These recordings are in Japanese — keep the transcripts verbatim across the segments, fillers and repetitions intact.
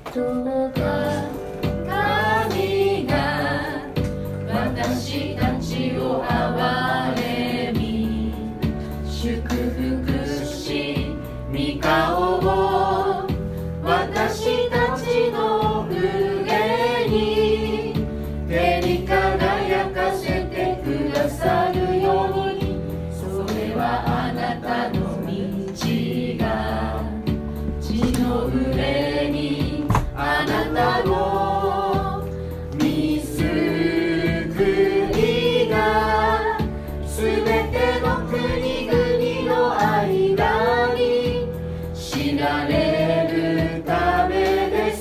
とが神が私たちを憐れみ祝福し御顔を私たちの上に照り輝かせてくださるようにそれはあなたの道が地の上にあなたの御救いがすべての国々の間に知られるためです。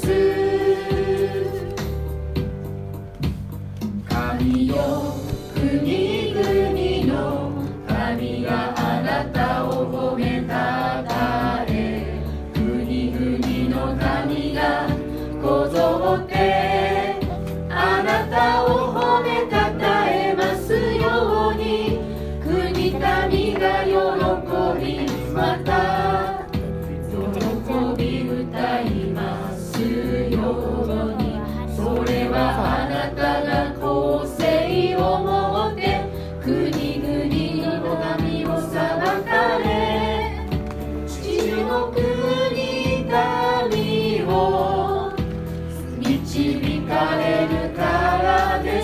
神よ国々の神があなたを褒めたたえ国々の民がこぞってあなたを褒めたたえますように国民が喜びまた喜び歌いますようにそれはあなたが公正をもって国々の民を裁かれ地の国民を導かれるからです。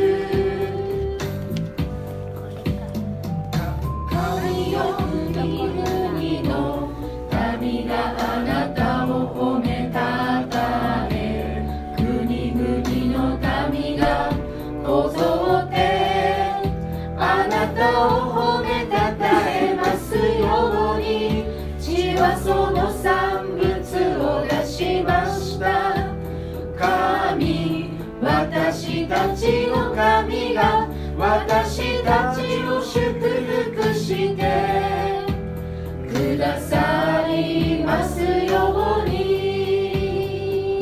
神よ国々の民があなたを褒めたたえ国々の民がこぞってあなたを褒めたたえますように地はその産物を出しました神私たちの神が私たちを祝福してくださいますように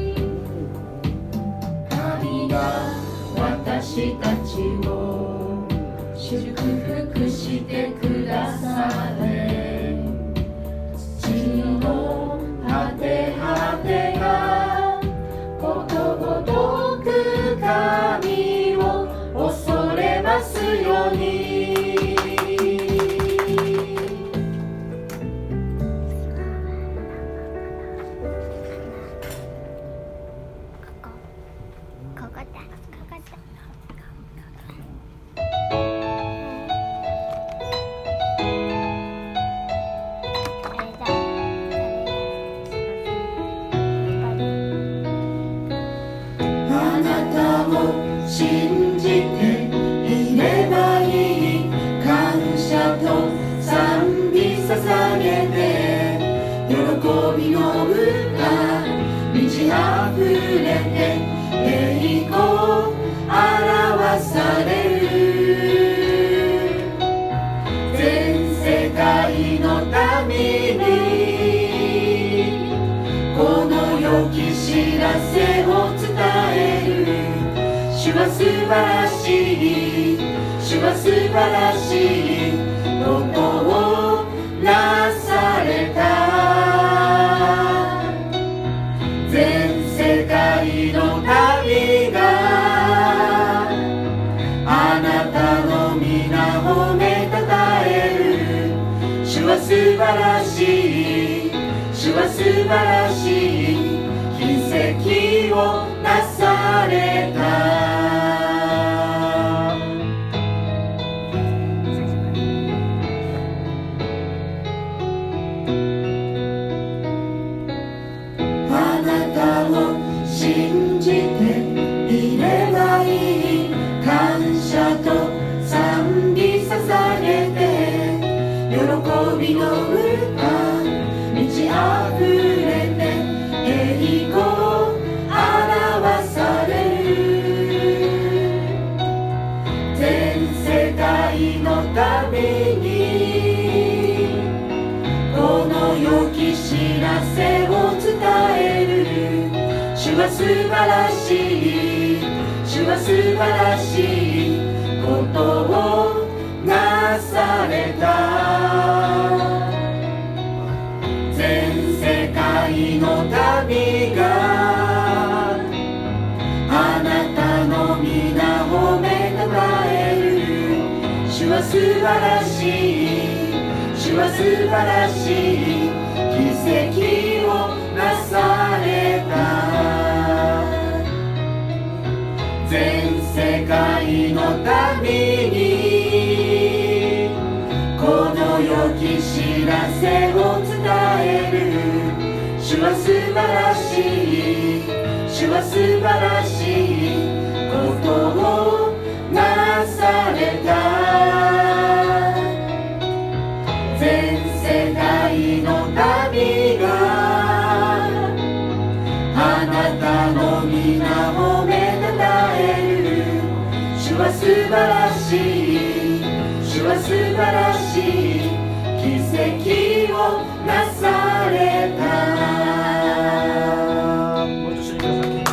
神が私たちを祝福してくだされ地の果て果てがことごとく神を恐れますように信じていればいい感謝と賛美捧げて喜びの歌満ち溢れて栄光表される全世界のためにこの良き知らせを伝える主は素晴らしい主は素晴らしいことをなされた全世界の民があなたの皆褒めたたえる主は素晴らしい主は素晴らしい奇跡をなされた信じていればいい感謝と賛美捧げて喜びの歌満ち溢れて栄光表される全世界のためにこの良き知らせを伝える主は素晴らしい主は素晴らしいことをなされた全世界の民が主は素晴らしい奇跡をなされた。全世界のためにこの良き知らせを伝える。主は素晴らしい、主は素晴らしいことをなされた。全世界の民があなたの皆をめたたえる。主は素晴らしい、主は素晴らしい奇跡をなされた。もう一度してください。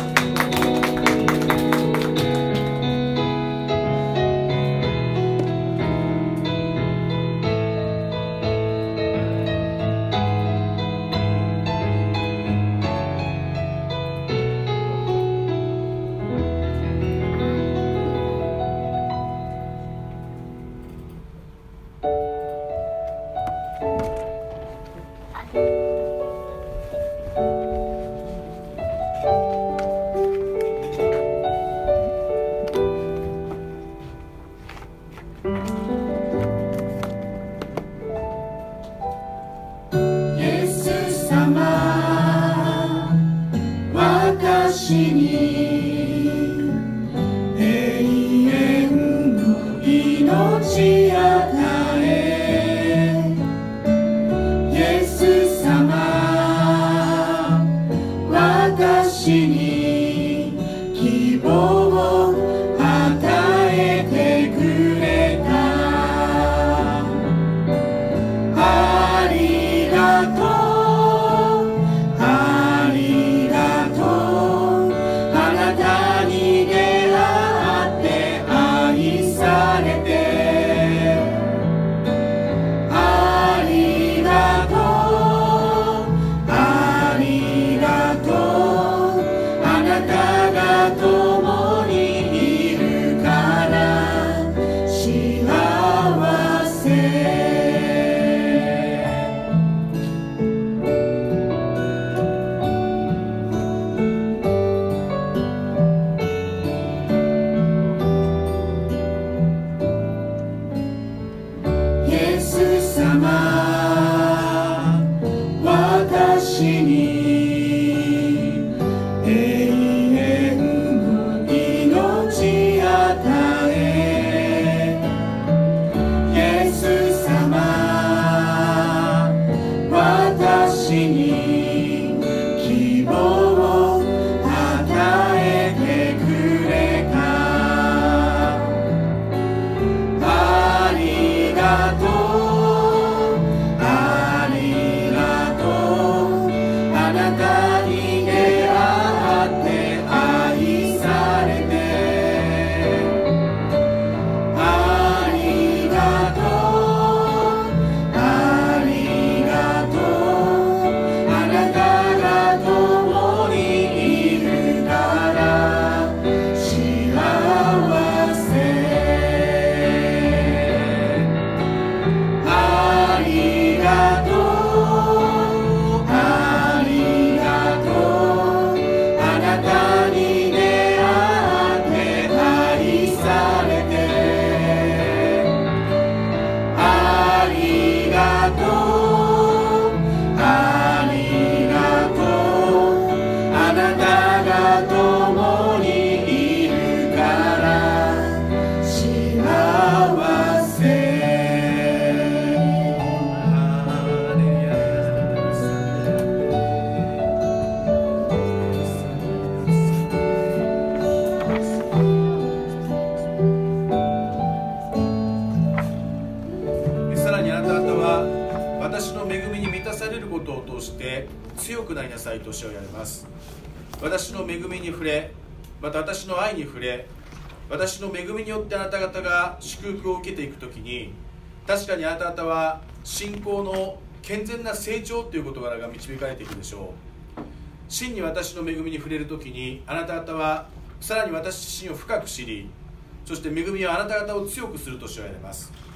と主は言われます。私の恵みに触れ、また私の愛に触れ、私の恵みによってあなた方が祝福を受けていくときに、確かにあなた方は信仰の健全な成長という事柄が導かれていくでしょう。真に私の恵みに触れるときに、あなた方はさらに私自身を深く知り、そして恵みはあなた方を強くすると主は言われます。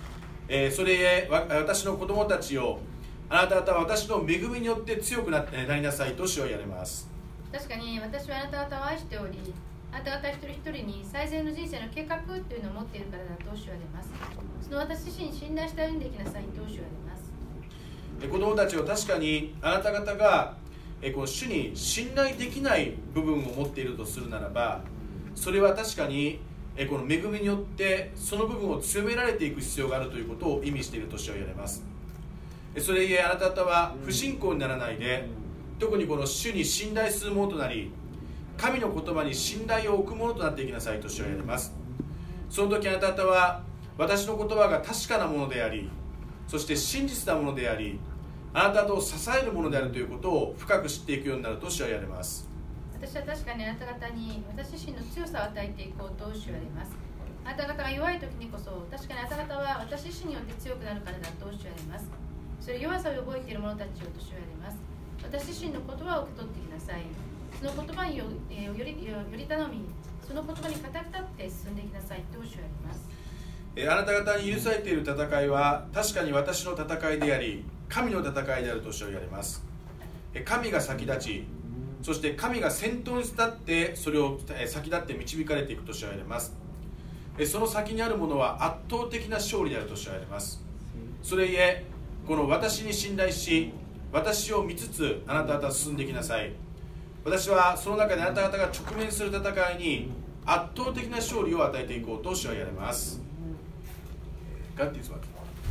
えー、それゆえ私の子供たちをあなた方は私の恵みによって強く な, なりなさいと主は言われます。 確かに私はあなた方を愛しており、あなた方一人一人に最善の人生の計画というのを持っているからだと主は言われます。その私自身に信頼して歩んでいきなさいと主は言われます。 えー、子供たちを確かにあなた方が、えー、この主に信頼できない部分を持っているとするならば、それは確かにえー、この恵みによってその部分を強められていく必要があるということを意味していると主は言われます。それゆえあなた方は不信仰にならないで、特にこの主に信頼するものとなり、神の言葉に信頼を置くものとなっていきなさいと主は言われます。その時あなた方は私の言葉が確かなものであり、そして真実なものであり、あなた方を支えるものであるということを深く知っていくようになると主は言われます。 私は確かにあなた方に私自身の強さを与えていこうと主は言われます。あなた方が弱い時にこそ、確かにあなた方は私自身によって強くなるからだと主は言われます。それ弱さを覚えている者たちをと主は言われます。私自身の言葉を受け取ってきなさい。その言葉によ、えー、よりより頼み、その言葉に固く立って進んでいきなさいと主は言われます。 えー、あなた方に許されている戦いは確かに私の戦いであり、神の戦いであると主は言われます。えー、神が先立ち、そして神が先頭に立ってそれを先立って導かれていくと主は言われます。その先にあるものは圧倒的な勝利であると主は言われます。それゆえこの私に信頼し、私を見つつあなた方は進んでいきなさい。私はその中であなた方が直面する戦いに圧倒的な勝利を与えていこうと主は言われます。God is working.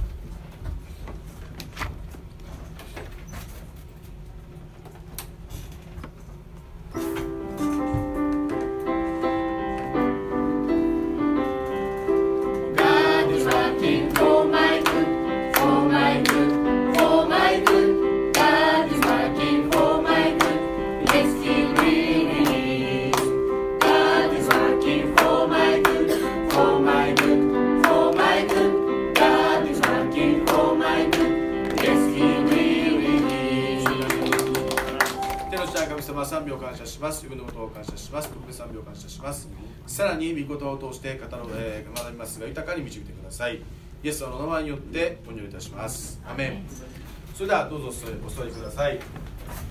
賛美を感謝します。自分のことを感謝します。特別賛美を感謝します。さらに御言葉を通して語ろう、えー、学びますが豊かに導いてください。イエス様の名前によってお祈りいたします。アメン。それではどうぞお座りください。